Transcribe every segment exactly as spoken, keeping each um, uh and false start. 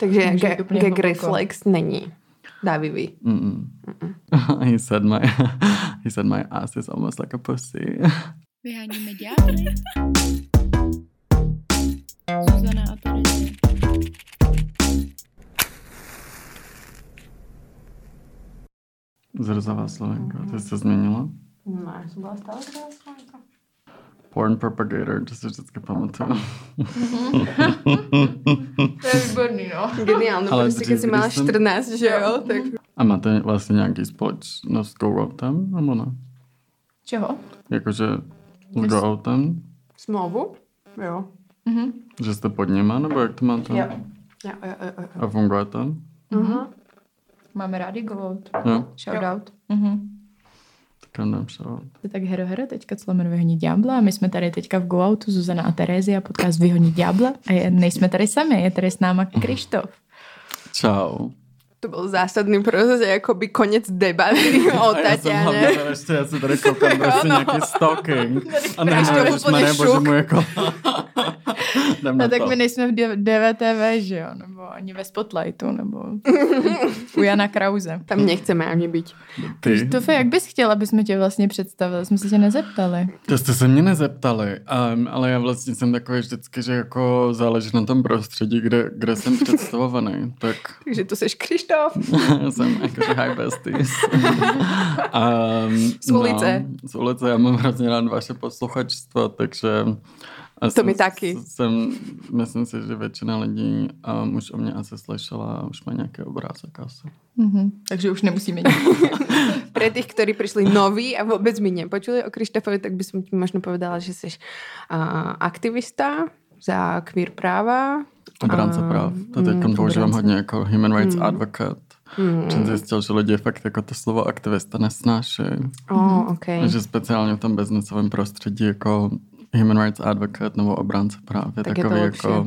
Takže gag, gag reflex není dávivý. Mm-mm. Mm-mm. he, said my, he said my ass is almost like a pussy. Vyháníme ďábly. Zuzana a Terezie. Zrzavá Slovenka. Ty jsi se změnila? No, já jsem byla stále zrzavá Slovenka. Porn propagator, to si vždycky pamatuju. To je výborný, no. Geniálno, prostě když jsi měla čtrnáct, že jo? Tak... A máte vlastně nějaký společnost s go-outem, nebo ne? Čeho? Jakože s go-outem? Smlouvu? Jo. Mhm. Že jste pod nima, nebo jak to máte? Jo. Jo, jo, jo, jo. A funguje to? Mhm. Máme rádi go-out. Jo. Shoutout. Mhm. Tak jdem shoutout. Tak hero hero, teďka Clomen Vyhoní ďábla a my jsme tady teďka v go-outu Zuzana a Terezie a podcast Vyhoní ďábla a je, nejsme tady sami, je tady s náma Krištof. Čau. To byl zásadný proces, jakoby konec debaty o Tatiane. Já jsem hlavně ještě, já si tady koukám prostě no. nějaký stalking. A ne, Krištof ne, úplně bože šuk. můj, jako... No tak my nejsme v D V T V, že jo, nebo ani ve Spotlightu, nebo u Jana Krause. Tam nechceme ani být. Ty? Krištofe, jak bys chtěla, aby jsme tě vlastně představili? Jsme se tě nezeptali. To jste se mě nezeptali, um, ale já vlastně jsem takový vždycky, že jako záleží na tom prostředí, kde, kde jsem představovaný. Tak... Takže to seš Krištof. jsem jakože hi besties. um, Z ulice. No, z ulice, já mám hrozně rád vaše posluchačstvo, takže... To jsem, mi taky. Jsem, myslím si, že většina lidí um, už o mě asi slyšela a už má nějaký obrázek asi. Mm-hmm. Takže už nemusíme nic. Pre tých, ktorí prišli noví a vôbec mi nepočuli o Krištofovi, tak by som ti možno povedala, že jsi uh, aktivista za queer práva. Obránce uh, práv. To teď mm, používám hodně jako human rights mm. advocate. Mm. Jsem zjistil, že lidi fakt jako to slovo aktivista nesnáší. Oh, okay. Že speciálně v tom biznesovém prostředí jako human rights advocate nebo obránce práv je tak takový je jako...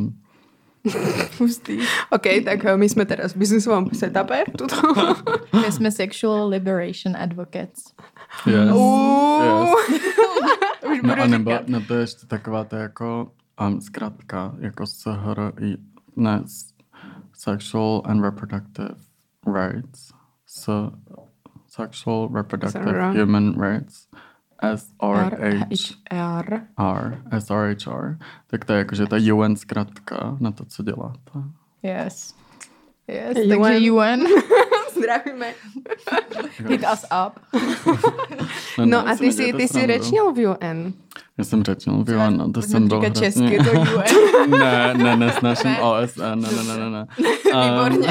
Pustý. OK, tak my jsme teraz v biznesovom setupe. Tuto. My jsme sexual liberation advocates. Yes. Uh. yes. Už No budu a nebo, říkat. no to je ještě taková to jako um, zkrátka, jako S H R I, ne, Sexual and Reproductive Rights. S, sexual Reproductive S R. Human Rights. S R H R. R. S R H R. Tak to je jako, že to je U N zkrátka na to, co děláte. Yes. Yes, U N. takže U N. Zdravíme. Hit us up. No, No a ty jsi, ty jsi řečnil v U N. Já jsem řečnil v U N, no to jsem byl říkat hrozně... česky, to U N. Ne, ne, nesnáším O S N, ne, ne, ne, ne, ne. Výborně.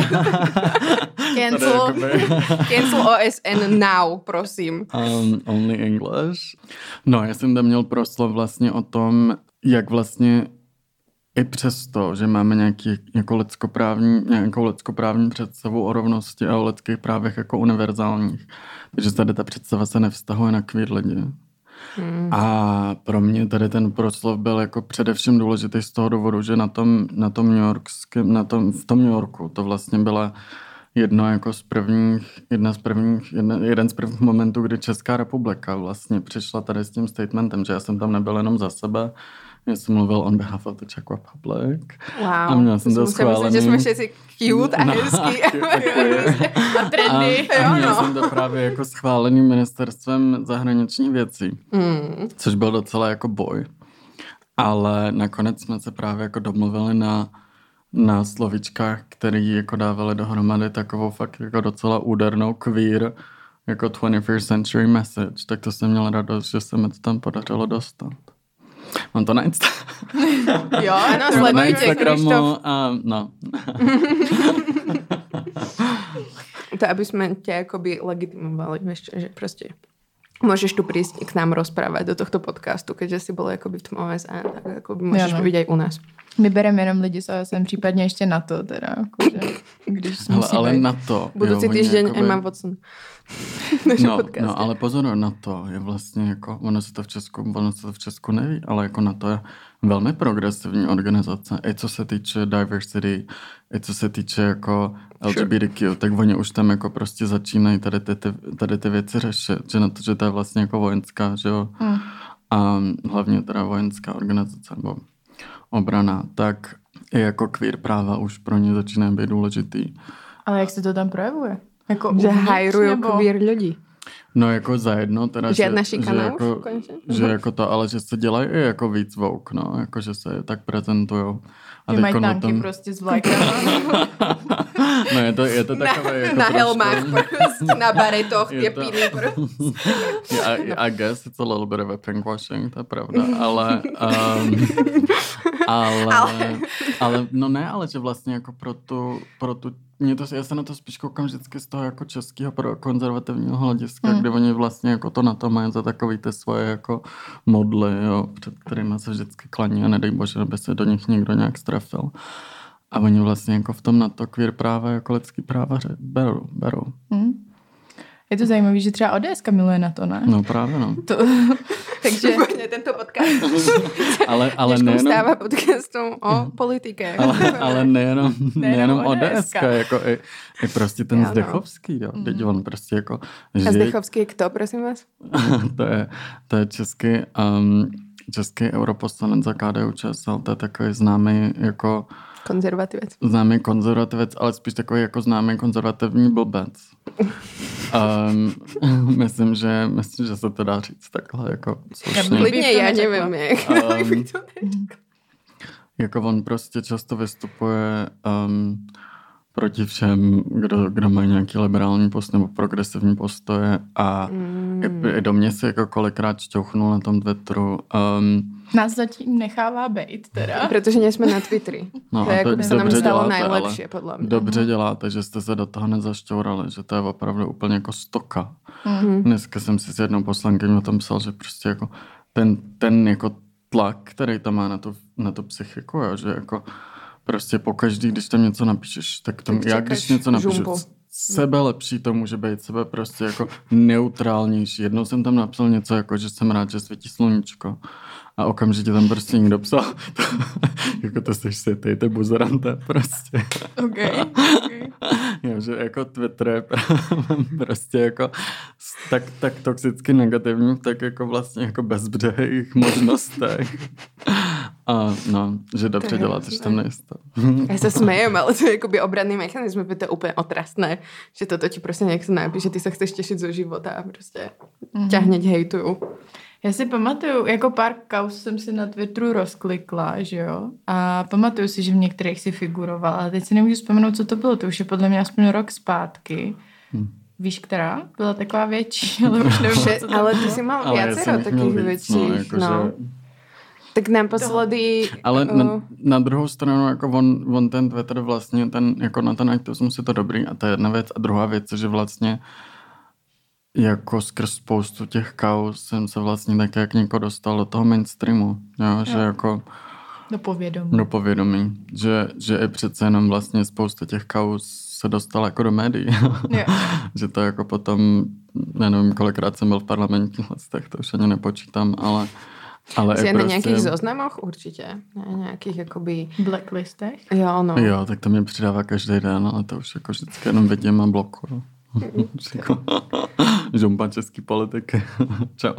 Cancel, jakoby... cancel O S N now, prosím. Um, only English. No, já jsem tam měl proslov vlastně o tom, jak vlastně i přesto, že máme nějaký jako lidskoprávní, nějakou lidskoprávní představu o rovnosti a o lidských právech jako univerzálních. Takže tady ta představa se nevztahuje na queer lidi. Hmm. A pro mě tady ten proslov byl jako především důležitý z toho důvodu, že na tom, na tom New Yorkském, na tom, v tom New Yorku to vlastně byla jedno jako z prvních, jedna z prvních, jedna, jeden z prvních momentů, kdy Česká republika vlastně přišla tady s tím statementem, že já jsem tam nebyl jenom za sebe, já jsem mluvil on behalf of the Czech Republic. Wow. A měl jsem to schválený. Myslím, že jsme všetci cute a no, hezký. A trendy. A, a měl jo, no. jsem to právě jako schválený ministerstvem zahraničních věcí, mm. což byl docela jako boj. Ale nakonec jsme se právě jako domluvili na, na slovíčkách, který jako dávali dohromady takovou fakt jako docela údernou queer jako twenty-first century message. Tak to jsem měl radost, že se mi to tam podařilo dostat. Mám to na Insta. Jo, no, na sledujte, Instagramu Krištof. a no. To, aby sme ťa akoby legitimovali, vieš, že proste môžeš tu prísť k nám rozprávať do tohto podcastu, keďže si bol akoby v tom O S N, tak akoby môžeš Jo, no. byť aj u nás. My bereme jenom lidi s O S N, případně ještě na to, teda, jakože, když Hele, musí ale být. na to. Budúci jo, týždeň jakoby... Emma Watson. No, no, ale pozor, na to je vlastně jako, ono se to v Česku, ono se to v Česku neví, ale jako na to je velmi progresivní organizace, i co se týče diversity, i co se týče jako L G B T Q, sure. Tak oni už tam jako prostě začínají tady ty, ty, tady ty věci řešit, že na to, že to je vlastně jako vojenská, že jo, hmm. a hlavně teda vojenská organizace, nebo obrana, tak i jako queer práva už pro ně začíná být důležitý. Ale jak se to tam projevuje? Jako že hajrují queer lidi. No jako zajedno, teda, Žádná že, šikana že, jako, už, že jako to, ale že se dělají i jako víc woke, no, jako že se tak prezentujou. Ty mají tanky tom... prostě s vlajkama. No je to, je to takové na, jako na trošku... helmách prostě, na baretoch, je to... píny prostě. I, I guess it's a little bit of a pinkwashing, to je pravda, ale... Um, ale, ale, ale, no ne, ale že vlastně jako pro tu, pro tu mě to, já se na to spíš koukám vždycky z toho jako českého pro konzervativního hlediska, mm. kde oni vlastně jako to na to mají za takový ty svoje jako modly, jo, před kterými se vždycky klaní a nedej bože, aby se do nich někdo nějak strefil. A oni vlastně jako v tom na to queer práva jako lidský práva berou. berou. Mm. Je to zajímavé, že třeba O D S miluje na to, ne? No právě, no. To, takže tento podcast ale, ale nejenom, stává podcastom o politike. Ale, ale nejenom, nejenom O D S, jako i, i prostě ten já, no. Zdechovský, jo. Mm. Teď on prostě jako... A Zdechovský je kdo, prosím vás? to, je, to je český, um, český europoslanec za K D U Č S L, to je takový známý jako... Konzervativec. Známý konzervativec, ale spíš takový jako známý konzervativní blbec. Um, myslím, že, myslím, že se to dá říct takhle jako slušně. Klidně, já nevím, jak. Um, jako on prostě často vystupuje um, proti všem, kdo, kdo mají nějaký liberální post nebo progresivní postoje a mm. i, i do mě se jako kolikrát šťouchnul na tom Twitteru. Um, Nás zatím nechává bejt teda. Protože nejsme na Twitteri. No to je, jako by se nám stalo nejlepší, podle mě. Dobře děláte, že jste se do toho nezašťourali, že to je opravdu úplně jako stoka. Mm. Dneska jsem si s jednou poslankyní o tom psal, že prostě jako ten, ten jako tlak, který tam má na tu, na tu psychiku, jo, že jako prostě pokaždý, když tam něco napíšeš, tak, tam, tak já když něco napíšu, žumpu. Sebe lepší to může být, sebe prostě jako neutrálnější. Jednou jsem tam napsal něco jako, že jsem rád, že svítí sluníčko. A okamžitě tam prostě někdo psal, jako to seš si ty, ty buzerante, prostě. Okay, okay. Jo, že jako Twitter je prostě jako tak, tak toxicky negativní, tak jako vlastně jako bezbřehých možnostech. A no, že dobře děláte, že tam nejste. Já se smějem, ale to je jakoby obranný mechanismus, by to je úplně otrasné, že toto ti prostě nějak se napíše, že ty se chceš těšit zo života a prostě mm-hmm. tě hněď hejtuju. Já si pamatuju, jako pár kauz jsem si na Twitteru rozklikla, že jo? A pamatuju si, že v některých si figurovala. A teď si nemůžu vzpomenout, co to bylo. To už je podle mě aspoň rok zpátky. Hmm. Víš, která? Byla taková větší, ale už nevím, co to ale bylo. ty jsi mal viacero takých věcí. No, jako no. Že... Tak naposledy... Ale uh... na, na druhou stranu, jako on, on ten Twitter vlastně, ten, jako na ten aktivismus je to dobrý a to je jedna věc. A druhá věc je, že vlastně jako skrz spoustu těch kauz jsem se vlastně tak jak něko dostal do toho mainstreamu, jo, jo. Že jako do povědomí. Do povědomí, že, že i přece jenom vlastně spousta těch kauz se dostala jako do médií. Že to jako potom, nevím, kolikrát jsem byl v parlamentních listech, to už ani nepočítám, ale ale jsi i na prostě... nějakých zoznamoch určitě? Na nějakých jakoby... Blacklistech? Jo, no. Jo, tak to mě přidává každý den, ale to už jako vždycky jenom vidím a blokuju. Žumpa český politiky. Čau.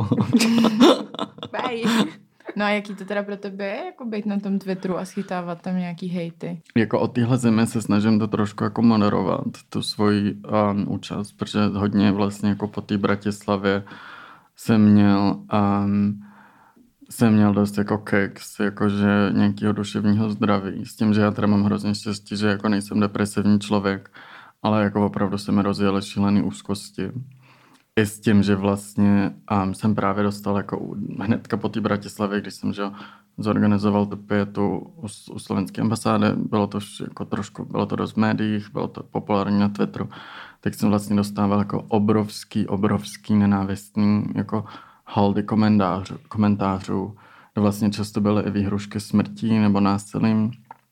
Bye. No a jaký to teda pro tebe je, jako být na tom Twitteru a schytávat tam nějaký hejty? Jako od téhle země se snažím to trošku jako moderovat, tu svoji um, účast, protože hodně vlastně jako po té Bratislavě jsem měl um, jsem měl dost jako keks, jakože nějakého duševního zdraví. S tím, že já teda mám hrozně štěstí, že jako nejsem depresivní člověk, ale jako opravdu se mi rozjeli šílený úzkosti. I s tím, že vlastně um, jsem právě dostal jako hnedka po té Bratislavě, když jsem že, zorganizoval tu pětu u, u slovenské ambasády, bylo to jako trošku, bylo to dost v médiích, bylo to populární na Twitteru, tak jsem vlastně dostával jako obrovský, obrovský nenávistný jako haldy komentářů, komentářů, kde vlastně často byly i výhrušky smrtí nebo násilím.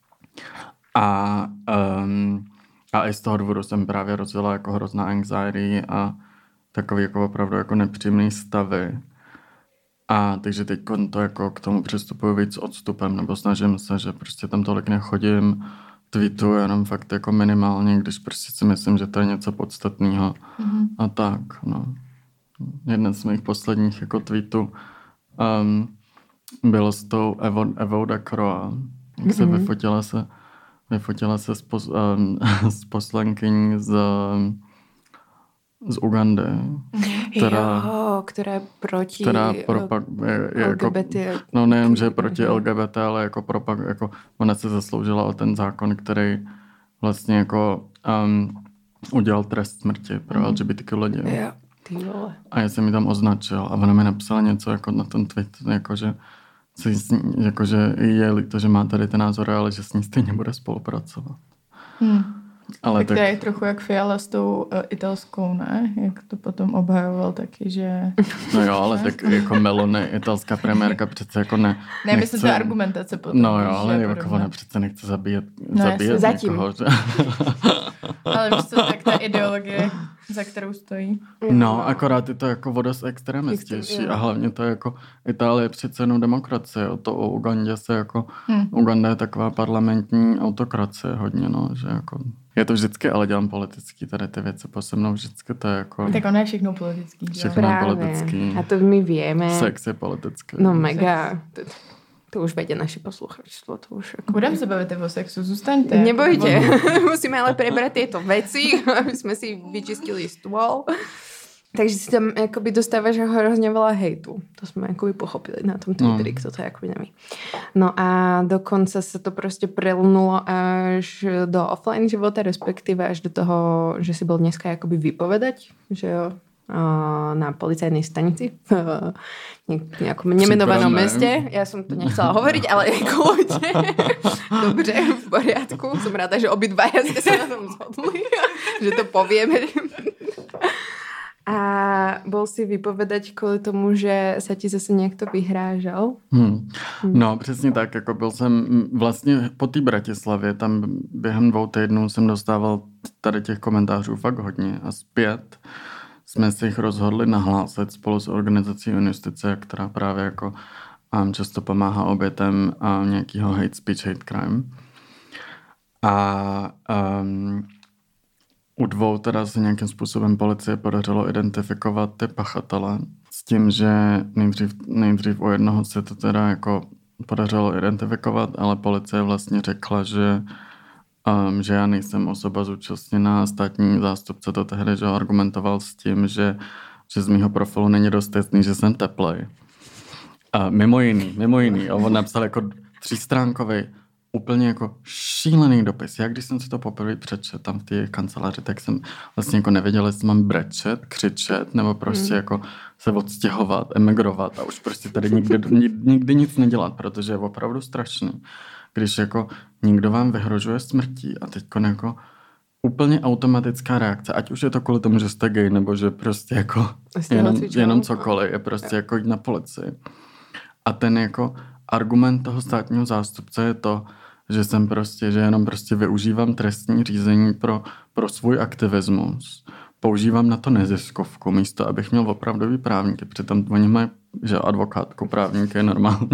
A um, A i z toho důvodu jsem právě rozjela jako hrozná anxiety a takový jako opravdu jako nepříjemný stavy. A takže teď to jako k tomu přistupuji víc odstupem, nebo snažím se, že prostě tam tolik nechodím, tweetuju jenom fakt jako minimálně, když prostě si myslím, že to je něco podstatného. Mm-hmm. A tak, no. Jeden z mých posledních jako tweetů um, bylo s tou Evo, Evou Dakroa, Jak se mm-hmm. vyfotila se, vyfotila se s, pos, um, s poslankyní z, z Ugandy. Mm-hmm. Která, jo, která je proti která propag, je, je L G B T. Jako, no nejen, že je proti mm-hmm. L G B T, ale jako, propag, jako ona se zasloužila o ten zákon, který vlastně jako um, udělal trest smrti pro mm-hmm. L G B T Q lidi. Jo, ty vole. A já jsem mi tam označil a ona mi napsala něco jako na ten tweet, jako že jakože je líto, že má tady ten názor, ale že s ní stejně bude spolupracovat. Hmm. Ale tak, tak to je trochu jak Fiala s tou uh, italskou, ne? Jak to potom obhajoval taky, že... No jo, ale tak jako Meloni, italská premiérka přece jako ne... Ne, myslím, že argumentace potom. No jo, ale jako ona přece nechce zabíjet, no, zabíjet zatím. někoho. Že? Ale víš co, tak ta ideologie, za kterou stojí. No, akorát je to jako vodost extremistější a hlavně to je jako Itálie přece jenom demokracie. To o Ugandě se jako... Hmm. Uganda je taková parlamentní autokracie hodně, no, že jako... Je to vždycky, ale dělám politický, tady ty věci po se mnou vždycky to je jako... Tak ono je všechno politický. Všechno je politický. A to my víme. Sex je politický. No mega. To, to už vědě naši posluchačstvo. To už jako... Budeme se bavit o sexu, zůstaňte. Nebojte. Musíme ale prebrať tieto veci, aby sme si vyčistili stôl. Takže si tam akoby dostávaš hrozně veľa hejtu. To jsme akoby pochopili na tom Twitteri, no. Kto to je akoby neví. No a dokonce se to prostě prelnulo až do offline života, respektíve až do toho, že si bol dneska akoby vypovedať, že jo, na policajnej stanici v nejakom nemenovanom meste. Ja som to nechcela hovoriť, ale kľudne. Dobře, v poriadku. Som ráda, že obidvaja ste sa na tom zhodli, že to povieme. A bol si vypovedať kvůli tomu, že se ti zase někdo vyhrážal? Hmm. No, přesně tak. Jako byl jsem vlastně po té Bratislavě, tam během dvou týdnů jsem dostával tady těch komentářů fakt hodně. A zpět jsme si jich rozhodli nahlásit spolu s organizací Unistice, která právě jako um, často pomáhá obětem um, nějakého hate speech, hate crime. A um, u dvou teda se nějakým způsobem policie podařilo identifikovat ty pachatele s tím, že nejdřív, nejdřív u jednoho se to teda jako podařilo identifikovat, ale policie vlastně řekla, že, um, že já nejsem osoba zúčastněná. Státní zástupce to tehdy že argumentoval s tím, že, že z mýho profilu není dost jasný, že jsem teplej. A mimo jiný, mimo jiný. A on napsal jako třístránkový úplně jako šílený dopis. Já když jsem si to poprvé přečet tam v té kanceláři, tak jsem vlastně jako nevěděl, jestli mám brečet, křičet, nebo prostě mm. jako se odstěhovat, emigrovat a už prostě tady nikdy, nikdy nic nedělat, protože je opravdu strašný. Když jako někdo vám vyhrožuje smrtí a teď jako úplně automatická reakce, ať už je to kvůli tomu, že jste gay, nebo že prostě jako jenom, jenom cokoliv, je prostě jako jít na policii. A ten jako argument toho státního zástupce je to, že jsem prostě, že jenom prostě využívám trestní řízení pro, pro svůj aktivismus. Používám na to neziskovku, místo abych měl opravdový právníky. Přitom oni mají, že advokátku, právník je normální.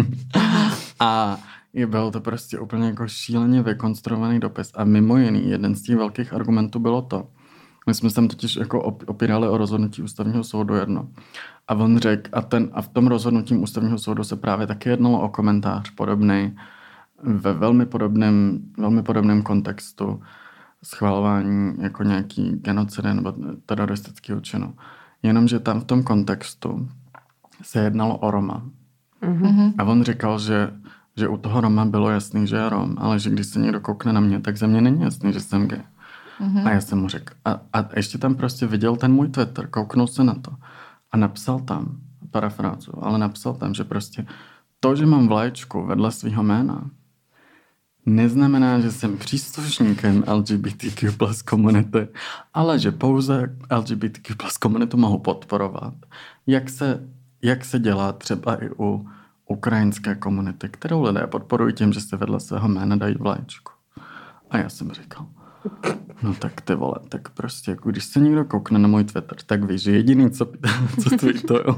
A je byl to prostě úplně jako šíleně vykonstruovaný dopis. A mimo jiný, jeden z těch velkých argumentů bylo to. My jsme se tam totiž jako opírali o rozhodnutí ústavního soudu jedno. A on řekl, a, ten, a v tom rozhodnutí ústavního soudu se právě taky jednalo o komentář podobný, ve velmi podobném, velmi podobném kontextu schvalování jako nějaký genocidy nebo teroristického činu. Jenomže tam v tom kontextu se jednalo o Roma. Mm-hmm. A on říkal, že, že u toho Roma bylo jasný, že je Rom, ale že když se někdo koukne na mě, tak ze mě není jasný, že jsem gay. Mm-hmm. A já jsem mu řekl. A, a ještě tam prostě viděl ten můj Twitter, kouknul se na to a napsal tam, parafrázu, ale napsal tam, že prostě to, že mám vlaječku vedle svého jména, neznamená, že jsem příslušníkem L G B T Q plus komunity, ale že pouze L G B T Q plus komunitu mohu podporovat. Jak se, jak se dělá třeba i u ukrajinské komunity, kterou lidé podporují tím, že se vedle svého jména dají vlaječku. A já jsem říkal, no tak ty vole, tak prostě, jako když se někdo koukne na můj Twitter, tak víš, že jediný, co, co tweetuju,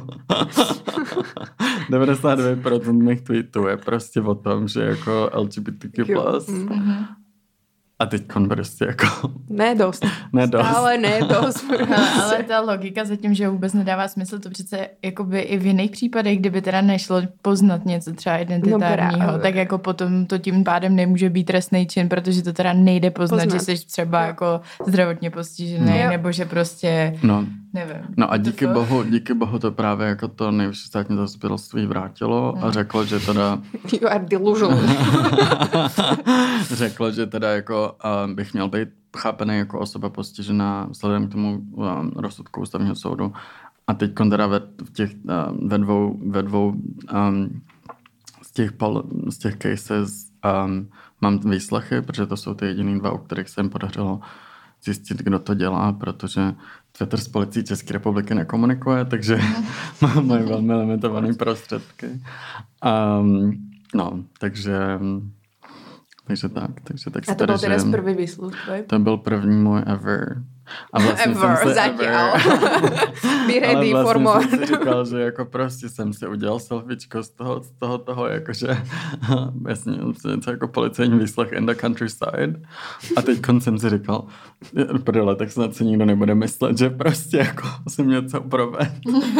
devadesát devět procent mých tweetů je prostě o tom, že jako L G B T Q plus. Mm-hmm. A teď prostě jako... Ne dost. Ne dost. Stále ne dost. Ale, ale ta logika zatím, že vůbec nedává smysl, to přece jakoby i v jiných případech, kdyby teda nešlo poznat něco třeba identitárního, no tak jako potom to tím pádem nemůže být trestný čin, protože to teda nejde poznat, poznat. Že jsi třeba no. jako zdravotně postižený, no. nebo že prostě... No. Nevím. No a díky bohu, díky bohu to právě jako to nejvyšší státní zastupitelství vrátilo a řeklo, že teda... You are delusional. řeklo, že teda jako uh, bych měl být chápený jako osoba postižená vzhledem k tomu um, rozsudku ústavního soudu. A teď teda ve, v těch, uh, ve dvou, ve dvou um, z, těch pol, z těch cases um, mám výslechy, protože to jsou ty jediný dva, u kterých se jim podařilo zjistit, kdo to dělá, protože Twitter s policií České republiky nekomunikuje, takže mají velmi limitované prostředky. Um, no, takže... Takže tak. Takže tak a to byl teda první výsluh, to byl první můj ever. A vlastně ever, jsem se zatiaľ. Be ready ale for more. vlastně jsem si říkal, že jako prostě jsem si udělal selfiečko z toho, z toho, toho jakože jasně, něco jako policejní výslech in the countryside. A teď jsem si říkal, prdele, tak snad si nikdo nebude myslet, že prostě jako jsem něco provedl.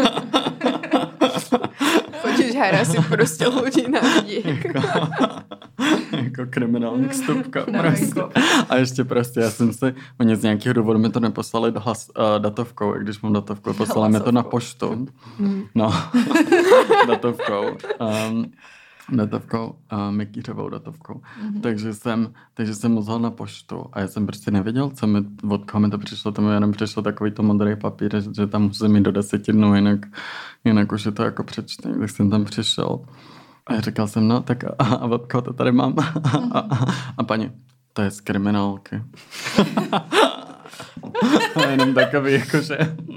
Chodíš harasit prostě lidi na vidík. Jako kriminální vstupka. Prostě. A ještě prostě já jsem si, oni z nějakého důvodu mi to neposlali hlas, uh, datovkou, i když mám datovku, poslali mi to na poštu. Mm. No, datovkou. Um, datovkou, uh, Mikýřovou datovkou. Mm-hmm. Takže jsem, takže jsem musel na poštu a já jsem prostě nevěděl, co mi, od koho mi to přišlo, to mi jenom přišlo takový to modrý papír, že, že tam musím mít do deseti dnů, jinak, jinak už je to jako přečtení, tak jsem tam přišel. A já říkal jsem, no, tak a, a od koho to tady mám? A, a, a paní, to je z kriminálky. A jenom takový, jakože...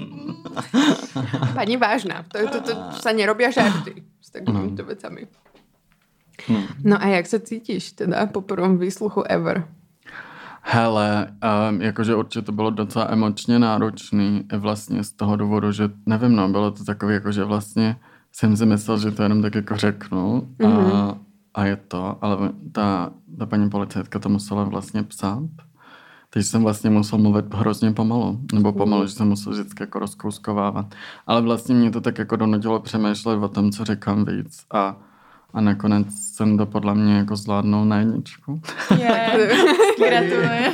Paní vážná, to, to, to, to sa nerobia žarty s takovýmito no. vecami. No. no a jak se cítíš teda po prvom výsluchu ever? Hele, um, jakože určitě to bylo docela emočně náročný vlastně z toho důvodu, že nevím, no, bylo to takový, jakože vlastně jsem si myslel, že to jenom tak jako řeknu a, mm-hmm. a je to, ale ta, ta paní policajtka to musela vlastně psát, takže jsem vlastně musel mluvit hrozně pomalu, nebo pomalu, mm. že jsem musel vždycky jako rozkouskovávat, ale vlastně mě to tak jako donutilo přemýšlet o tom, co říkám víc a, a nakonec jsem to podle mě jako zvládnul na jedničku. Yeah. Gratuluji.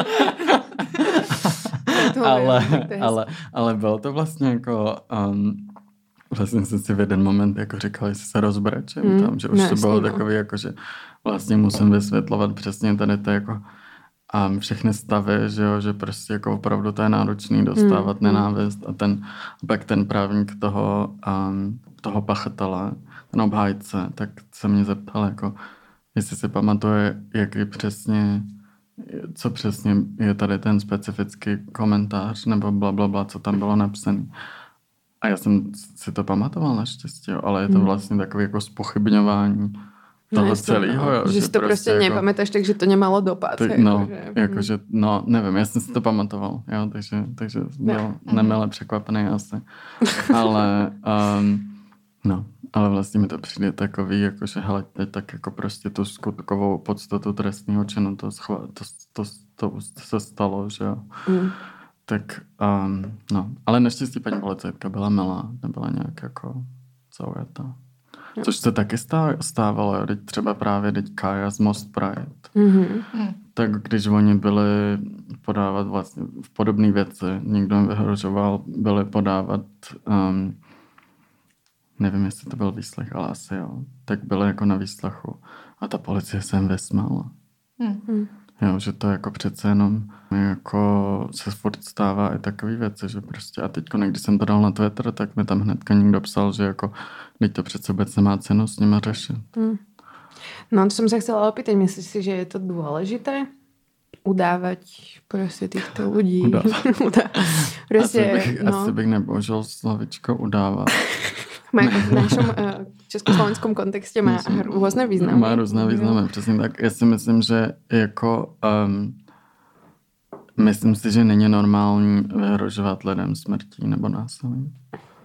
ale, ale, ale bylo to vlastně jako... Um, Vlastně jsem si v jeden moment jako říkal, jestli se rozbrečím mm, tam, že už ne, to bylo takový, jako, že vlastně musím vysvětlovat přesně tady to jako um, všechny stavy, že jo, že prostě jako opravdu to je náročný dostávat mm, nenávist a ten, a pak ten právník toho, um, toho pachatele, ten obhájce, tak se mě zeptal, jako, jestli si pamatuje, jaký přesně, co přesně je tady ten specifický komentář nebo blablabla, bla, bla, co tam bylo napsané. A já jsem si to pamatoval naštěstí, ale je to vlastně takový jako zpochybňování toho no, celého. No. Že, že si to prostě, prostě jako, nepamätáš, takže to nemalo dopad. Tak, no, jakože, jakože, no, nevím, já jsem si to pamatoval, jo, takže, takže byl no. nemile překvapený asi. Ale, um, no, ale vlastně mi to přijde takový, jakože, hele, teď tak jako prostě tu skutkovou podstatu trestního činu, to, schva, to, to, to, to se stalo, že jo. Mm. Tak, um, no, ale naštěstí paní policajtka byla milá, nebyla nějak jako zaujatá. Což se taky stávalo, teď třeba právě teď Kája z Most Pride. Mm-hmm. Tak když oni byli podávat vlastně v podobné věci, někdo jim vyhrožoval, byli podávat, um, nevím, jestli to byl výslech, ale asi jo, tak byli jako na výslechu a ta policie se jim vysmála. Mm-hmm. Jo, že to jako přece jenom jako se furt stává i takový věci, že prostě a teďko, když jsem to dal na Twitter, tak mi tam hnedka někdo psal, že jako teď to přece vůbec nemá cenu s nima řešit. Hmm. No, to jsem se chcela opýtať, myslíš si, že je to důležité udávať prostě těchto lidí? Udávat. prostě, asi, bych, no. asi bych nepoužil slovičko udávat. Má, v našom uh, československom kontexte má různé významy. Má různé významy, přesně tak. Já si myslím, že jako um, myslím si, že není normální vyhrožovat lidem smrtí nebo násilím.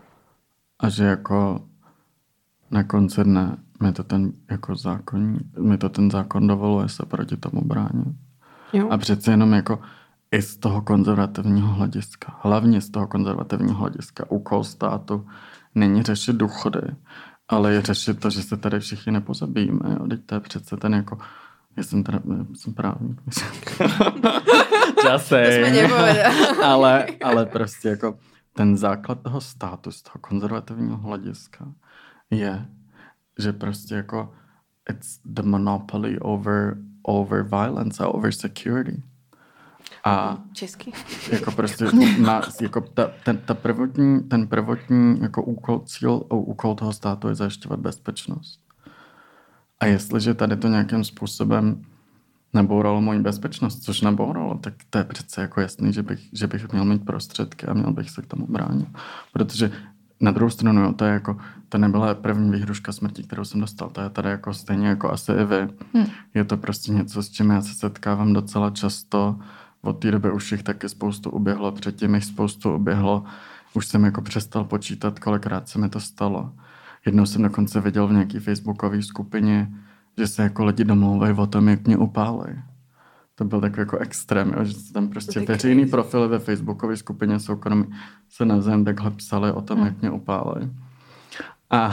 A že jako na konci dne mi to ten jako zákon, mi to ten zákon dovoluje se proti tomu bránit. Jo. A přece jenom jako i z toho konzervativního hlediska, hlavně z toho konzervativního hlediska, úkol státu není řešit důchody, ale je řešit to, že se tady všichni nepozabijíme. Jo? Teď to je přece ten jako... Já jsem teda, jsem právník. Časej. To jsme nepovedali. ale, ale prostě jako ten základ toho státu z toho konzervativního hlediska je, že prostě jako it's the monopoly over, over violence a over security. A česky. Jako prostě na, jako ta, ten, ta prvotní, ten prvotní jako úkol, cíl, úkol toho státu je zajišťovat bezpečnost. A jestliže tady to nějakým způsobem nabouralo moji bezpečnost, což nabouralo, tak to je přece jako jasný, že bych, že bych měl mít prostředky a měl bych se k tomu bránit. Protože na druhou stranu, jo, to je jako, to nebyla první výhruška smrti, kterou jsem dostal. To je tady jako stejně jako asi i vy. Hmm. Je to prostě něco, s čím já se setkávám docela často. Od té doby už jich taky spoustu uběhlo, předtím jich spoustu uběhlo. Už jsem jako přestal počítat, kolikrát se mi to stalo. Jednou jsem dokonce viděl v nějaký facebookové skupině, že se jako lidi domlouvají o tom, jak mě upálej. To byl takový jako extrém, jo, že se tam prostě veřejný profily ve facebookové skupině soukromí se navzájem takhle psali o tom, hmm. jak mě upálej. A,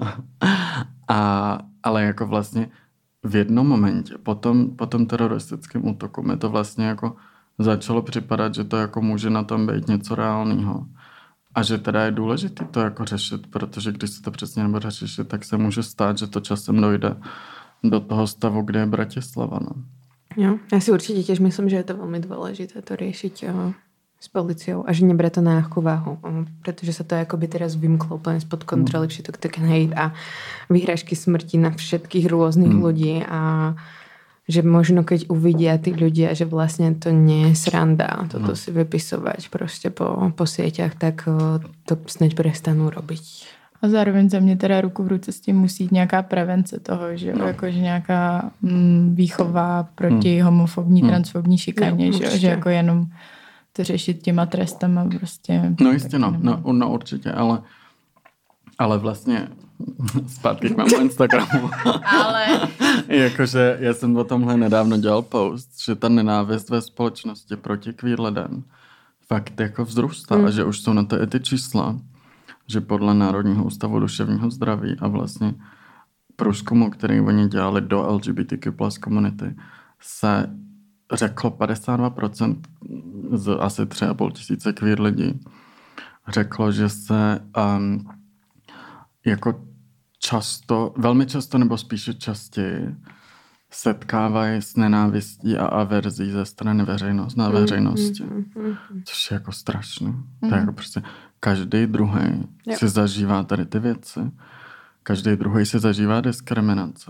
a, ale jako vlastně v jednom momentě, po tom, po tom teroristickém útoku, mi to vlastně jako začalo připadat, že to jako může na tom být něco reálného. A že teda je důležité to jako řešit, protože když se to přesně nebude řešit, tak se může stát, že to časem dojde do toho stavu, kde je Bratislava. No. Jo, já si určitě těž myslím, že je to velmi důležité to řešit jo, s policiou a že nebrá to na ľahkú váhu, protože se to jakoby teraz vymklo úplně spod kontroly, všetok ten hejt a výhražky smrti na všetkých různých hmm. lidí a že možno keď uvidia tí ľudia, že vlastne to nie je sranda toto no. si vypisovať prostě po, po sieťach, tak to sneď prestanú robiť. A zároveň za mě teda ruku v ruce s tím musí jít nějaká prevence toho, že no. jakože nějaká mm, výchova proti hmm. homofobní, hmm. transfobní šikaně, no, že, že jako jenom to řešit těma trestama prostě. No jistě, no, no, no určitě, ale, ale vlastně zpátky k mému Instagramu. Ale... Jakože já jsem o tomhle nedávno dělal post, že ta nenávist ve společnosti proti queer lidem fakt jako vzrůstá hmm. a že už jsou na to i ty čísla, že podle Národního ústavu duševního zdraví a vlastně průzkumu, který oni dělali do L G B T Q plus komunity, se řeklo padesát dva procent z asi tři a půl tisíce queer lidí řeklo, že se um, jako často, velmi často nebo spíše častěji setkávají s nenávistí a averzí ze strany veřejnost, na veřejnosti. Mm, mm, mm, což je jako strašný. Mm. To je jako prostě každý druhý si zažívá tady ty věci. Každý druhý si zažívá diskriminaci.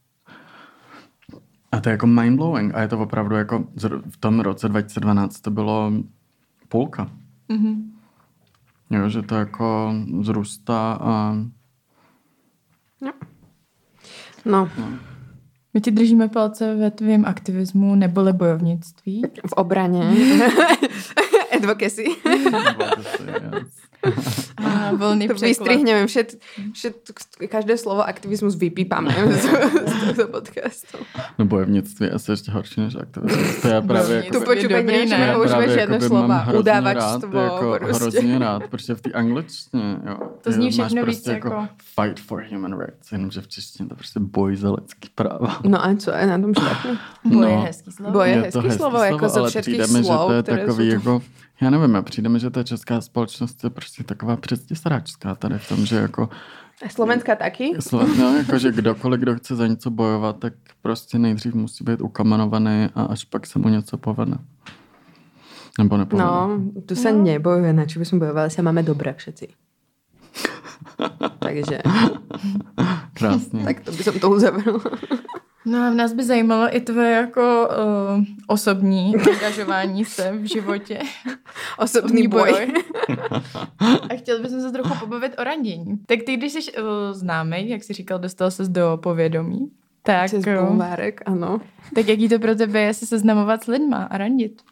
A to je jako mindblowing. A je to opravdu jako v tom roce dva tisíce dvanáct to bylo půlka. Mm-hmm. Jo, že to jako vzrůstá a... Jo. No. no. My ti držíme palce ve tvým aktivismu neboli bojovnictví. V obraně. Advocacy. A volný překlad. Vystrihneme všet, všet, každé slovo aktivismus vypípáme z, z tohoto podcastu. No bojovnictví je asi ještě horší než aktivismus. To já právě jako... Tu počúpať nevím, nepoužíváš jedno slova. Udávačstvo. Jako prostě. Hrozně rád, protože v té angličtině, jo. To zní všechno víc prostě jako... jako... Fight for human rights, jenomže v češtině to prostě boj za lidský práva. No a co je na tom špatné? Boj je hezký slovo. Boj je hezký slovo, jako zo všetkých slov, které jsou jako... Já nevím, a přijde mi, že ta česká společnost je prostě taková předzděsráčská tady v tom, že jako... A slovenská taky? No, jako, že kdokoliv, kdo chce za něco bojovat, tak prostě nejdřív musí být ukamenovaný a až pak se mu něco povede. Nebo nepovede. No, tu se no. nebojuje, na čo by sme bojovali, sa máme dobré všetci. Takže... Krásně. Tak to by som to uzavrela. No a nás by zajímalo i tvoje jako uh, osobní angažování se v životě. Osobný boj. A chtěl bych se trochu pobavit o randění. Tak ty, když jsi uh, známej, jak jsi říkal, dostal ses do povědomí, tak... Přes bulvárek, ano. Tak jaký to pro tebe je se seznamovat s lidma a randit?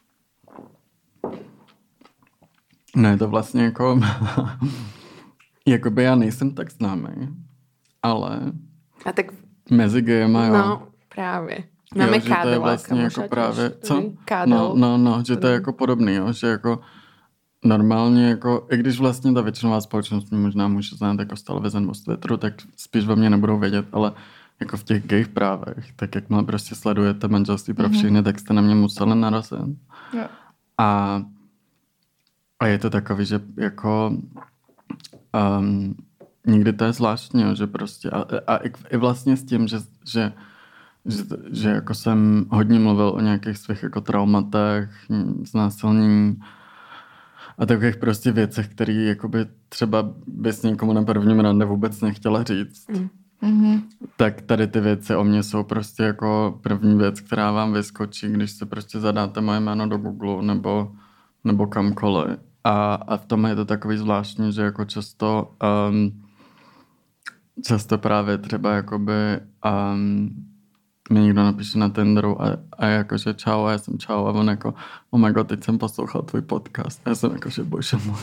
Ne, to vlastně jako... Jakoby já nejsem tak známý, ale... A tak... Mezi gejema, jo. No, právě. Máme jo, že to je kádeláka, vlastně jako možná právě, těž, co? Kádel. No, no, no, že to je jako podobný, jo, že jako normálně jako, i když vlastně ta většinová společnost mě možná může znát jako z televize nebo z Twitteru, tak spíš ve mně nebudou vědět, ale jako v těch gay právech, tak jakmile prostě sledujete manželství pro všechny, mm-hmm. tak jste na mě museli narazit. Jo. A, a je to takový, že jako um, někdy to je zvláštní, že prostě a, a i, i vlastně s tím, že, že, že, že jako jsem hodně mluvil o nějakých svých jako traumatech, znásilnění a takových prostě věcech, které jakoby třeba bys někomu na prvním rande vůbec nechtěla říct. Mm. Mm-hmm. Tak tady ty věci o mě jsou prostě jako první věc, která vám vyskočí, když se prostě zadáte moje jméno do Google nebo, nebo kamkoliv. A, a v tom je to takový zvláštní, že jako často um, často právě třeba jakoby um, mi někdo napíše na Tinderu a, a jakože čau, a já jsem čau a on jako oh my god, teď jsem poslouchal tvůj podcast a já jsem jakože bože můj.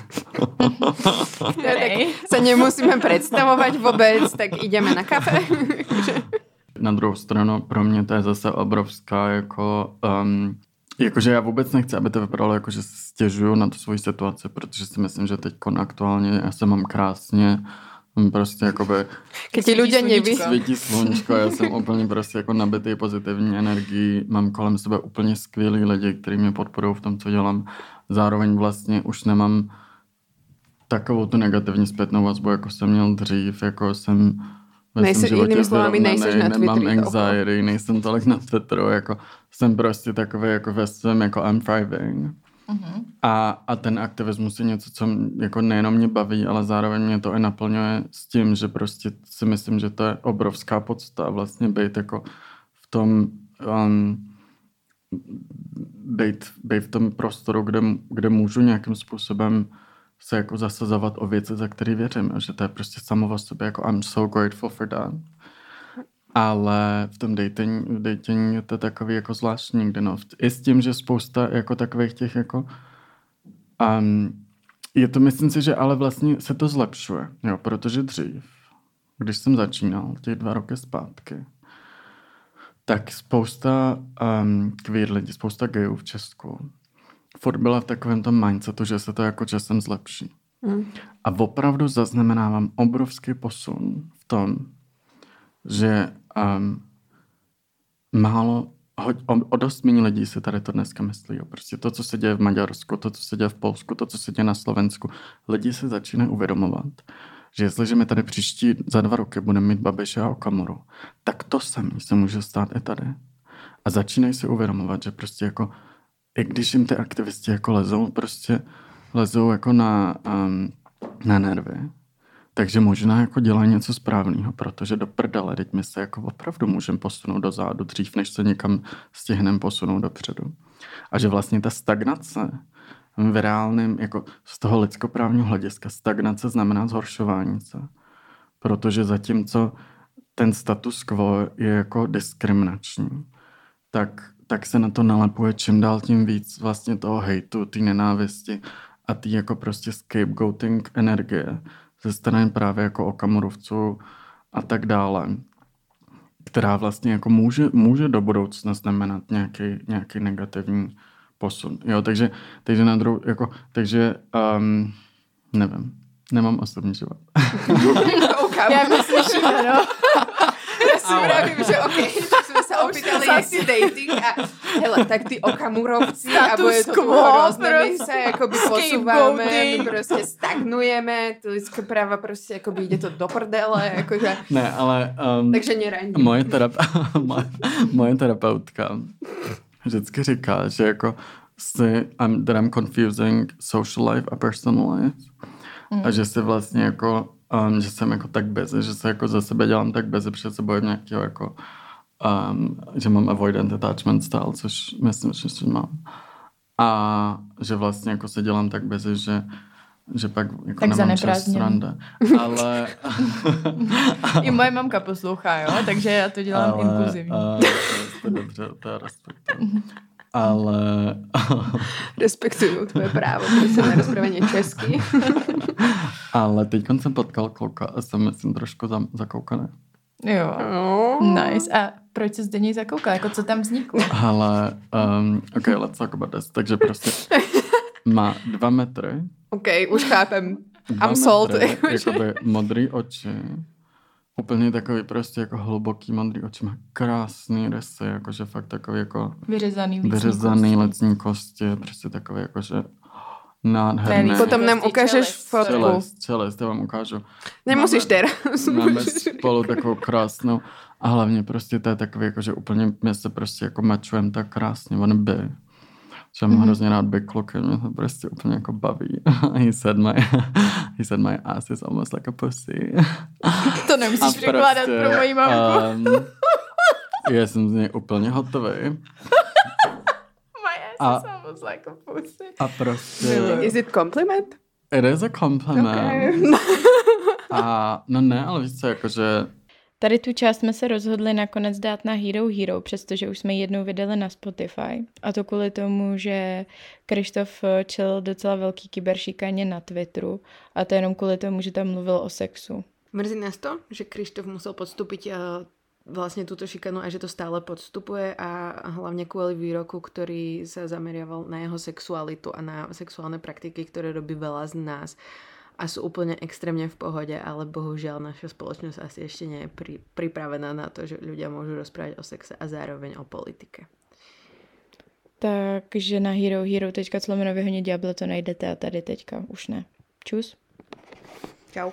Tak se nemusíme představovat vůbec, tak jdeme na kafe. Na druhou stranu pro mě to je zase obrovská jako um, jakože já vůbec nechci, aby to vypadalo jako, že se stěžuju na tu svoji situaci, protože si myslím, že teď aktuálně já se mám krásně. Prostě jakoby... Keď ti ľudia neví. Svítí sluníčko, já jsem úplně prostě jako nabitý pozitivní energií, mám kolem sebe úplně skvělý lidi, kteří mě podporují v tom, co dělám. Zároveň vlastně už nemám takovou tu negativní zpětnou vazbu, jako jsem měl dřív, jako jsem ve svém životě vyrovnaný, nemám anxiety, nejsem tolik na Twitteru, jako jsem prostě takový jako ve svém, jako I'm thriving. Uh-huh. A, a ten aktivismus je něco, co jako nejenom mě baví, ale zároveň mě to i naplňuje s tím, že prostě si myslím, že to je obrovská podsta vlastně být jako v tom um, být, být v tom prostoru, kde, kde můžu nějakým způsobem se jako zasazovat o věci, za které věřím, že to je prostě samo o sobě jako I'm so grateful for that. Ale v tom dating, v dating je to takový jako zvláštní, kde no, i s tím, že spousta jako takových těch jako um, je to, myslím si, že ale vlastně se to zlepšuje, jo, protože dřív, když jsem začínal těch dva roky zpátky, tak spousta um, queer lidí, spousta gayů v Česku furt byla v takovém tom mindsetu, že se to jako časem zlepší. Mm. A opravdu zaznamenávám obrovský posun v tom, že um, málo, o, o dost méně lidí si tady to dneska myslí. Jo. Prostě to, co se děje v Maďarsku, to, co se děje v Polsku, to, co se děje na Slovensku, lidi si začínají uvědomovat, že jestliže my tady příští za dva roky budeme mít Babiše a Okamuru, tak to samé se může stát i tady. A začínají si uvědomovat, že prostě jako, i když jim ty aktivisti jako lezou, prostě lezou jako na, um, na nervy, takže možná jako dělají něco správného, protože do prdele, teď my se jako opravdu můžeme posunout do zádu dřív, než se někam stihneme posunout dopředu. A že vlastně ta stagnace v reálném, jako z toho lidskoprávního hlediska, stagnace znamená zhoršování se. Protože zatímco ten status quo je jako diskriminační, tak, tak se na to nalepuje čím dál tím víc vlastně toho hejtu, té nenávisti a té jako prostě scapegoating energie ze strany právě jako Okamurovců a tak dále, která vlastně jako může, může do budoucna znamenat nějaký, nějaký negativní posun. Jo, takže, takže na druhou, jako, takže um, nevím, nemám osobní život. Já myslím, že no. Já si vravím, že okej, okay, tak jsme se opýtali, jestli dating a hele, tak ty Okamurovci a bude to tu hrozné, my se jakoby posouváme, my prostě stagnujeme, ty lidské práva prostě jakoby jde to do prdele, jakože. Ne, ale um, takže nerandím. Moje, terap- moje, moje terapeutka vždycky říká, že jako si, I'm, that I'm confusing social life a personal life. Mm. A že si vlastně jako Um, že jsem jako tak busy, že se jako za sebe dělám tak busy, protože se bojím nějakého jako, um, že mám avoidant attachment style, což myslím, že, že mám. A že vlastně jako se dělám tak busy, že, že pak jako tak nemám čas sranda. Ale... I moje mamka poslouchá, jo, takže já to dělám ale, inkluzivně. Ale, to je dobře, to je respektuju. Ale... Respektuju tvoje právo, protože jsem nerozprávání česky. Ale teď jsem potkal kluka a jsem myslím trošku zakoukaný. Jo, nice. A proč se do něj zakoukal, jako co tam vzniklo? Ale, um, ok, let's talk about this. Takže prostě má dva metry. Ok, už chápem. Dva I'm sold. metry, jakoby modrý oči. Úplně takový prostě jako hluboký modrý oči. Má krásný rysy, jakože fakt takový jako Vyřezaný lícní vyřezaný kosti. lecní kosti. Prostě takový jakože nádherný. Potom nám ukážeš fotku. Čelist, čelist, já vám ukážu. Nemusíš teraz. Máme spolu takovou krásnou a hlavně prostě to je takový, jako, že úplně my se prostě jako mačujeme tak krásně, on by. Že mám mm-hmm. hrozně rád big kluky, mě to prostě úplně jako baví. he said my, he said my ass is almost like a pussy. To nemusíš překládat prostě, pro moji mamku. Um, já jsem z něj úplně hotový. My ass is almost like a pussy. A prostě... Is it compliment? It is a compliment. Okay. A no ne, ale víš co, jakože... Tady tu část jsme se rozhodli nakonec dát na Hero Hero, přestože už jsme ji jednou vydali na Spotify. A to kvůli tomu, že Krištof čelil docela velký kyberšikaně na Twitteru. A to jenom kvůli tomu, že tam mluvil o sexu. Mrzí nás to, že Krištof musel podstúpiť uh, vlastne túto šikanu a že to stále podstupuje a hlavne kvôli výroku, ktorý sa zameriaval na jeho sexualitu a na sexuálne praktiky, ktoré robí veľa z nás. A sú úplne extrémne v pohode, ale bohužiaľ naša spoločnosť asi ešte nie je pri, pripravená na to, že ľudia môžu rozprávať o sexe a zároveň o politike. Takže na hero hero tečka slomeno vyhodně Diablo to najdete a tady teďka už ne. Čus. Čau.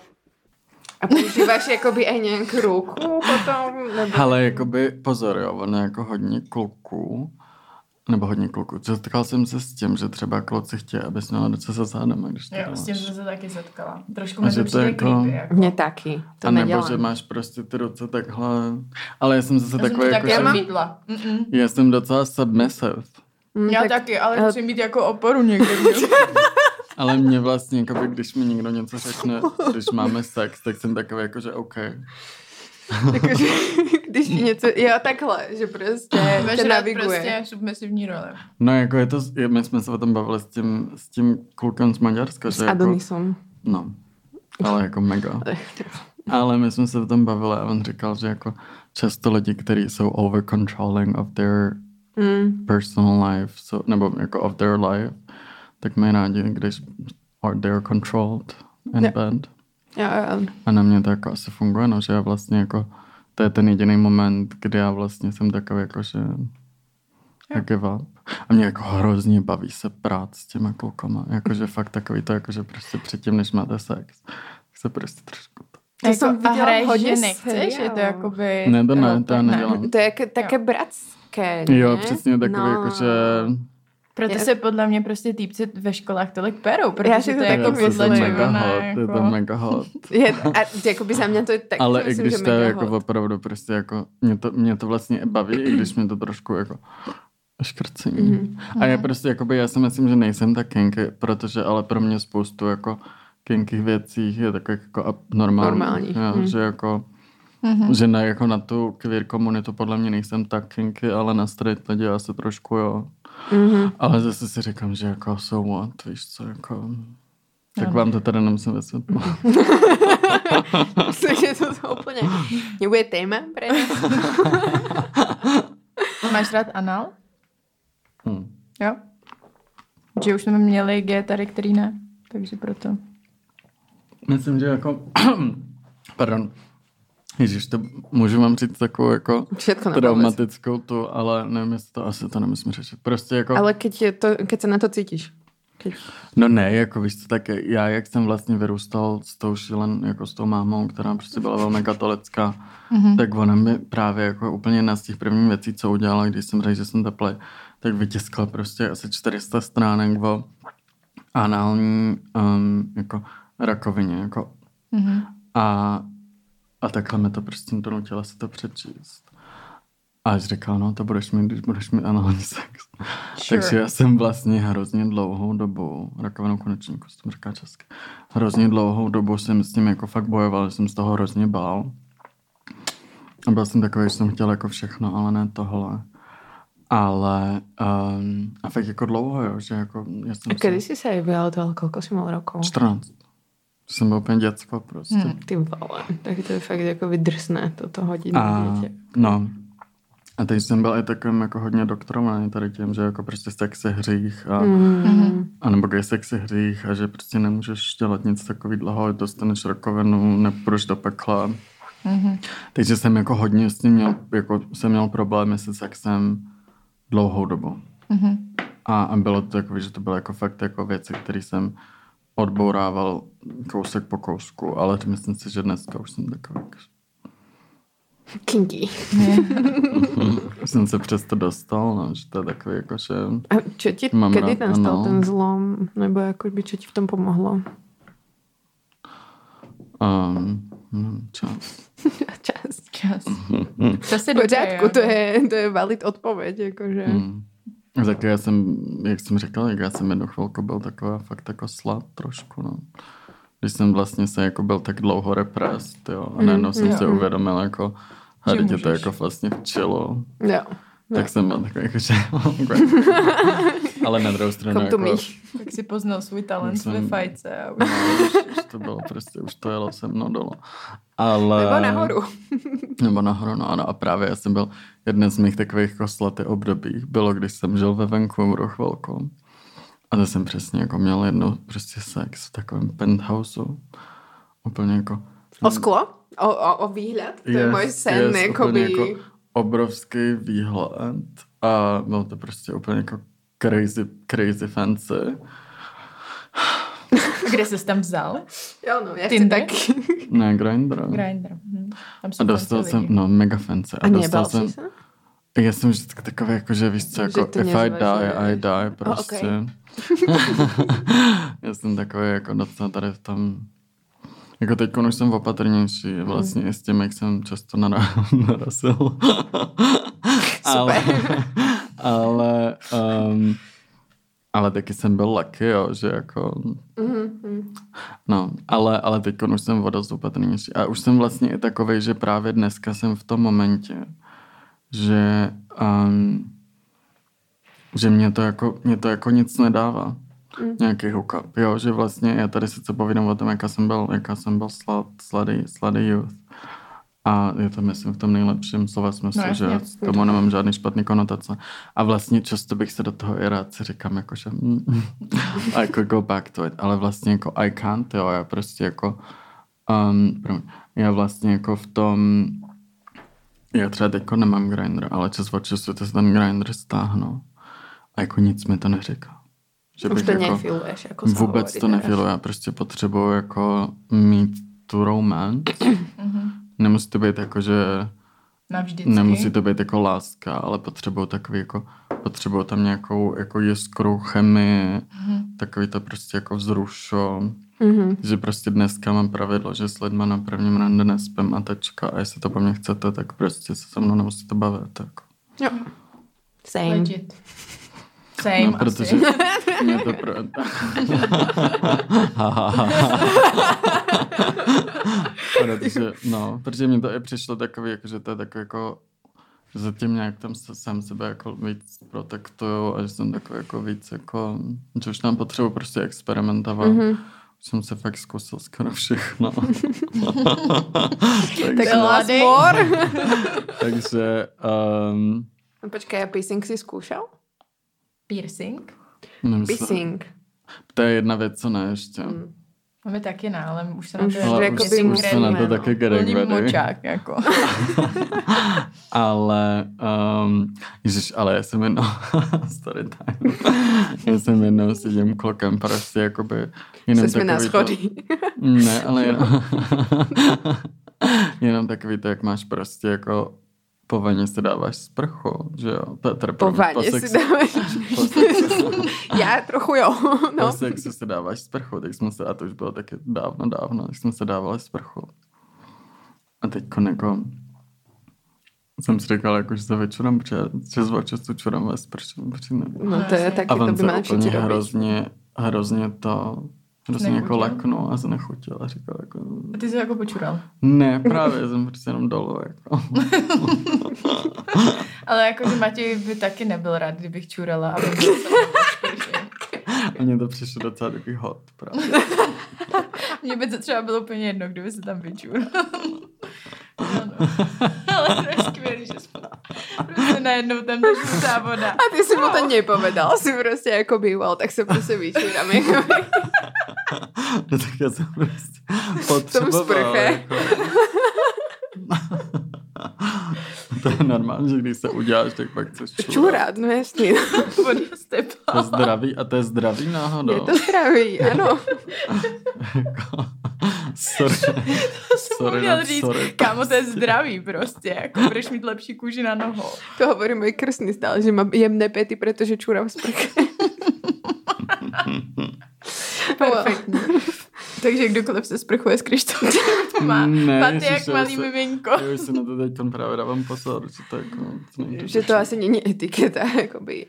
A používáš jakoby aj nějakou ruku potom? Nebo... Ale jakoby pozor, jo, on je jako hodně kluků. Nebo hodně kluků. Setkal jsem se s tím, že třeba kluci chtějí, abys měla ruce za zádem, když to Jo, dáš. s tím jsem se taky setkala. Trošku mi to přijde jako... creepy. Jako. Mně taky. To a nebo, nedělám. že máš prostě ty ruce takhle. Ale já jsem zase Já takový, jsem to jako, taky že... odmítla. Já jsem docela submissive. Mm, Já tak, taky, ale ale- musím mít jako oporu někde. Ale mě vlastně, jakoby, když mi někdo něco řekne, když máme sex, tak jsem takový, jako, že OK. Takže, když ti něco, jo, takhle, že prostě Máš tě rád naviguje. prostě submisivní role. No jako je to, my jsme se o tom bavili s tím, s tím klukem z Maďarska, S že jako, Adonisom. no, ale jako mega. Ale my jsme se o tom bavili a on říkal, že jako často lidi, kteří jsou over controlling of their Mm. personal life, so, nebo jako of their life, tak mají rádi, když are they're controlled in Yeah. bed. Jo, jo. A na mě to jako asi funguje, no, že já vlastně jako, to je ten jediný moment, kdy já vlastně jsem takový jako, že I give up. A mě jako hrozně baví se prát s těma klukama, jakože fakt takový to, jakože prostě předtím, než máte sex, tak se prostě trošku to. To Jako, jsem a viděla hraješ, hodně že nechceš? seriálů. Je to jakoby... Ne, to ne, no, to já nedělám. To je jak, také bratské, ne? Jo, přesně takový, No. jakože... Proto Je- se podle mě prostě týpci ve školách tolik perou, Já protože si to to je taky jako myslím. je to mega podlačované. hot, je to Jako... mega hot. Je, a jakoby za mě to je tak, Ale i myslím, když že to je mega jako hot. opravdu prostě jako, mě to, mě to vlastně baví, i když mě to trošku jako škrcí. Mhm. A já prostě jakoby, já si myslím, že nejsem tak kinky, protože ale pro mě spoustu jako kinky věcí je takový jako normální. Normální. Jo, Mhm. že jako Mhm. že na, jako na tu queer komunitu podle mě nejsem tak kinky, ale na straight lidi asi trošku jo. Mhm. Ale zase si říkám, že jako so what, víš co, jako... Tak Ano. vám to tady nemusím vysvětlit. Myslím, že to, to úplně nebude téma pre nás. Máš rád anal? Hmm. Jo? Že už jsme měli G tady, který ne. Takže proto. Myslím, že jako... Pardon. Ježiš, to můžu vám říct takovou jako Všetko na traumatickou tu, ale nevím, jestli to asi to nemusím řešit. Prostě jako... Ale keď, je to, keď se na to cítíš. Keď... No ne, jako víš co, tak já, jak jsem vlastně vyrůstal s tou šílen, jako s tou mámou, která prostě byla velmi katolická, mm-hmm. tak ona mi právě jako úplně jedna z těch prvních věcí, co udělala, když jsem řekl, že jsem teplej, tak vytiskla prostě asi čtyři sta stránek o anální um, jako rakovině, jako Mhm. a, a takhle mi to prostě donutila si to přečíst. A až říkal, no to budeš mít, když budeš mít anální sex. Sure. Takže já jsem vlastně hrozně dlouhou dobu, rakovinou konečníku, se tomu říká česky, hrozně dlouhou dobu jsem s tím jako fakt bojoval, jsem z toho hrozně bál. A byl jsem takový, že jsem chtěl jako všechno, ale ne tohle. Ale um, a fakt jako dlouho, jo, že jako... Já jsem A kedy si se vyjadral, kolko jsi mal rokov? čtrnáct. Jsem byl úplně děcko prostě. Hmm. Ty vole, tak to je fakt jako vydrsné toto hodit A, dítě. no. A teď jsem byl i takovým jako hodně doktorovaný tady tím, že jako prostě sex je hřích a, Mm. a nebo gay sex je hřích a že prostě nemůžeš dělat nic takového, dostaneš rakovinu, nepůjdeš do pekla. Mm-hmm. Takže jsem jako hodně s tím měl, jako jsem měl problémy se sexem dlouhou dobu. Mm-hmm. A, a bylo to takové, že to bylo jako fakt jako věci, které jsem odbourával kousek po kousku, ale myslím si, že dneska už jsem takový. Kinky. Už jsem se přes to dostal, no, že to je takový jako, že... A čo ti, Mám kedy rád, nastal ano. ten zlom? Nebo jako by čo ti v tom pomohlo? Um, hm, čas. Čas. Čas. To se V pořádku, to je, to je valid odpověď, jakože. Hmm. Tak já jsem, jak jsem říkal, jak já jsem jednu chvilku byl taková fakt jako slad trošku, no. Když jsem vlastně se jako byl tak dlouho repressed, jo, a najednou jsem jo. si uvědomil jako, Že hrdě to můžeš. jako vlastně včilo. Jo. Tak jsem byl takový jako, že... Ale na druhou stranu Come to jako... me. Tak si poznal svůj talent Jsem- ve fajce. A už... No, už, už to bylo prostě, už to jelo se mnou dole. Ale... Nebo nahoru. Nebo nahoru, no ano. A právě já jsem byl, jeden z mých takových jako slatých období bylo, když jsem žil ve Vancouveru chvilku. A to jsem přesně jako měl jednou prostě sex v takovém penthouseu. Úplně jako... O sklo? O, o, o výhled? To je můj sen, yes, jakoby. úplně jako obrovský výhled. A bylo to prostě úplně jako crazy, crazy fancy. A kde jsi tam vzal? Jo, no, já chci Tinder? taky. Ne, Grindr. Grindr. Hm. Tam A jsou dostal fancy jsem, lidi. no mega fancy. A dostal nebal jsem, jsi se? Já jsem vždycky takový, jako, že víš co, Že jako to if I die, nezvažuješ. I die, prostě. okay. Já jsem takový, jako docela tady v tom, jako teď už jsem opatrnější, vlastně i s tím, jak jsem často nara- narazil. ale, ale, um, ale taky jsem byl lucky, jo, že jako, Mm-hmm. no, ale, ale teď už jsem voda opatrnější. A už jsem vlastně i takovej, že právě dneska jsem v tom momentě, že, um, že mě to jako, mě to jako nic nedává. Mm. Nějaký hookup, jo, že vlastně já tady sice povídám o tom, jaká jsem byl, jaká jsem byl slad, sladý, sladý youth. A je to, myslím, v tom nejlepším slova smyslu, No, že jasně. k tomu nemám žádný špatný konotace. A vlastně často bych se do toho i rád si říkám, jako, že mm, I could go back to it, ale vlastně jako I can't, jo, já prostě jako um, promiň, já vlastně jako v tom já třeba teďko nemám Grindr, ale čas od času to se ten Grindr stáhnu. A jako nic mi to neříká. Že Už bych to jako nefiluješ, jako se vůbec hovorí to teda. nefiluji. Já prostě potřebuji jako mít tu romance. Nemusí to být jako, že Navždycky. nemusí to být jako láska, ale potřebuji takový jako, potřebuji tam nějakou jako jiskru, chemii, takový to prostě jako vzrušo. Mm-hmm. Že prostě dneska mám pravidlo, že s lidma na prvním rande nespím a tečka. A jestli to po mně chcete, tak prostě se se mnou nemusíte bavit. Jako. Jo. Same. Legit. Same No, protože asi. mě to pro... protože, no, protože mi to i přišlo takový, jako, že to je takový jako, že zatím nějak tam se, sám sebe jako víc protektuju a že jsem takový jako víc jako, že už tam potřebuji prostě experimentovat. Mm-hmm. Jsem se fakt zkusil skoro všechno. Tak Byl last mladý. more. Takže um, Počkej, a piercing si zkoušel? Piercing? nemyslím, Piercing. to je jedna věc, co ne ještě. Mm. Máme taky ne, ale už se na Už to že Ale jako už, by už se na to musíme, taky no. getting plný ready. močák, jako. Ale, um, ježiš, ale já jsem jednou, story time, já jsem jednou s tím klokem prostě jakoby jenom Se jsme na takový schody. to, ne, ale jenom, jenom takový to, jak máš prostě jako po vaně si dáváš sprchu, že jo? Petr, Po vaně si dáváš. po sexu, Já trochu jo. po No. sexu si dáváš sprchu, tak jsme se, a to už bylo taky dávno, dávno, tak jsme se dávali sprchu. A teďko jako jsem si říkal, jako, že se vyčurám, protože čas od času čurám ve sprše. No to je taky, A to on by se měli všichni úplně robiť. hrozně, hrozně to, hrozně jako Nechutil? leknul a se nechutil a říkal jako, A ty jsi jako počural. ne, právě jsem prostě jenom dolů, jako. Ale jako, že Matěj by taky nebyl rád, kdybych čurala, aby byl jsem. A mně to přišlo docela takový hot, právě. Mně by to třeba bylo úplně jedno, kdyby se tam vyčural. No, no. Ale to je skvělý, že jsme prostě najednou tam ta žlutá voda. A ty si mu to nepovedal, si prostě jako býval, tak se prostě vyčírám. No tak já jsem prostě potřeboval. sprche. Jako... To je normální, že když se uděláš, tak pak chceš čurat. Čurat, no jasně. Voda z tepla. To je zdravý a to je zdravý náhodou. Je to zdravý, ano. Sorry. To jsem Sorry, měl no, říct, sorry. kámo, to je zdravý prostě, jako budeš mít lepší kůži na nohou. To hovorí můj krstný stále, že mám jemné pety, protože čurám sprche. Perfektní. Takže kdokoliv se sprchuje s Krištofem, to má Ne, paty jak ježiš, malý já se- miminko. Já už si na to teď právě dávám pozor, že to jako... To není Že to asi není etiketa, jakoby.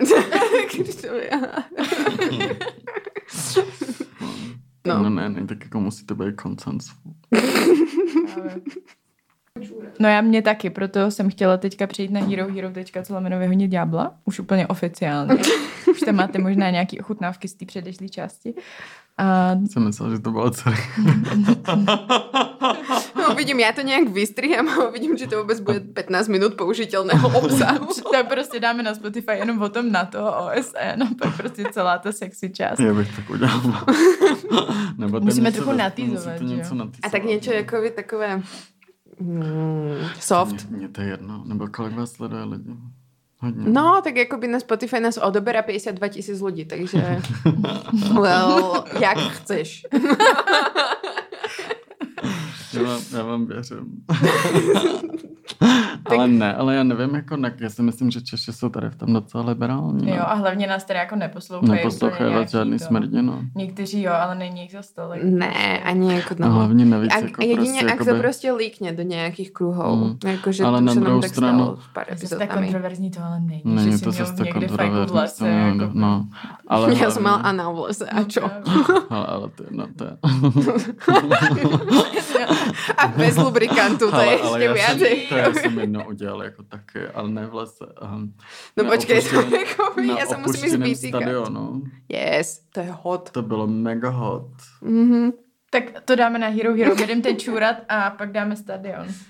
No, No. no ne, ne, tak jako musí to být koncens. No já mě taky, proto jsem chtěla teďka přijít na hero hero tečka co lomeno vyhodit ďábla, už úplně oficiálně. Už tam máte možná nějaký ochutnávky z té předešlé části. A... Jsem myslel, že to bylo celé. No vidím, já to nějak vystříhám a vidím, že to vůbec bude pätnásť minut použitelného obsahu. Tak prostě dáme na Spotify jenom o tom na to O S N a pak prostě celá ta sexy část. Já bych tak udělal. Nebo Musíme něco trochu ve- natýzovat, musí to že něco jo? natýzovat. A tak něco jako by takové mm, soft. Mně, mně to je jedno. Nebo kolik vás sleduje lidi? Hodně. No, tak jako by na Spotify nás odoberá päťdesiatdva tisíc lidí, takže well, jak chceš. Já vám, já vám věřím. Ale ne, ale já nevím, jako ne, já si myslím, že Češi jsou tady v tom docela liberální. Jo, a hlavně nás tady jako neposlouchají. Neposlouchají vás žádný smrdí, no. Někteří jo, ale není jich zas tolik. Ne, ani jako No hlavně navíc a jako jedině, prostě ak jakoby... to prostě líkne do nějakých kruhů. Mm. Jako, že Ale to na se nám druhou tak stranu- stalo s pár To je tak epizodami. kontroverzní to ale není. Není že jsi to měl zase tak někde fajku v kontroverzní. lese. to Jako... někdo- No, ale Já jsem hlavně- mal anal v lese, a čo? Ale, ale to je, no to je... A bez lubrikantu, to ale, je ale ještě já jsem, viacej. to já jsem jedno udělal jako taky, ale ne v lese. Um, No na počkej, to opuštěném- jako na já se musím ísť opuštěném bicyklet. stadionu. Yes, to je hot. To bylo mega hot. Mhm. Tak to dáme na Hero Hero, budeme teď čůrat a pak dáme stadion.